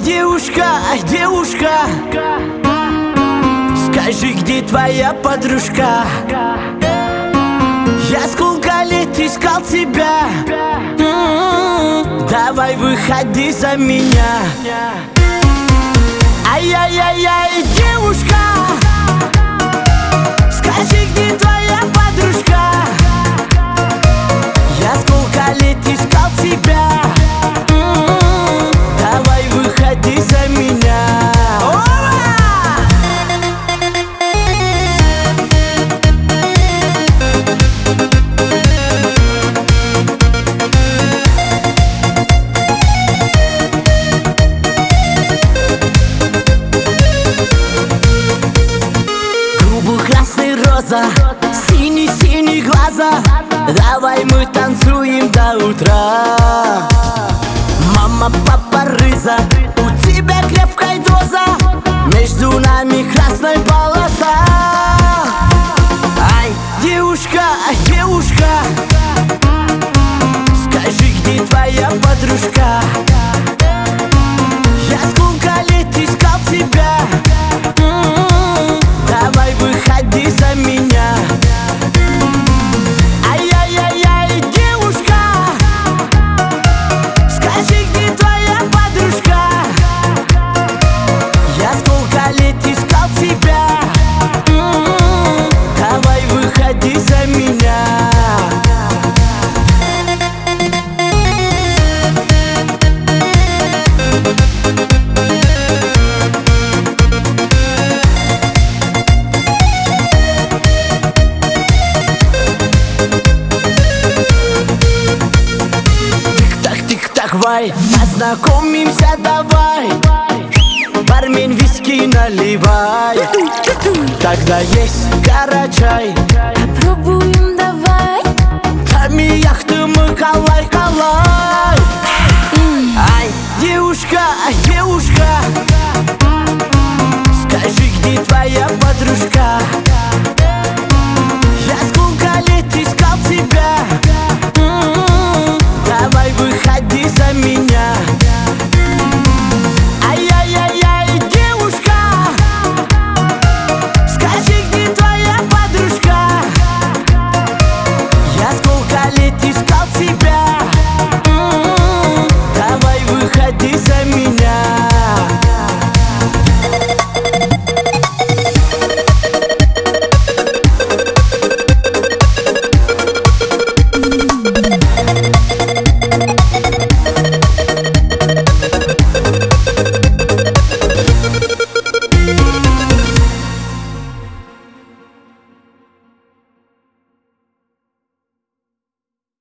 девушка, скажи, где твоя подружка? Я сколько лет искал тебя. Давай выходи за меня. Ай-яй-яй-яй, девушка, скажи, где твоя подружка? Я сколько лет искал тебя. Давай выходи за меня. Красный роза, синий глаза. Давай мы танцуем до утра. Мама, папа, рыза, у тебя крепкая доза. Между нами красная полоса. Ай, девушка, скажи, где твоя подружка? Я сколько лет искал тебя. Давай выходи за меня. Ай-яй-яй-яй, девушка, скажи, где твоя подружка? Я сколько лет искал тебя. Давай выходи за меня. Познакомимся, давай. Бармен, виски наливай. Тогда есть карачай. Попробуем, давай. Там яхты мы калай.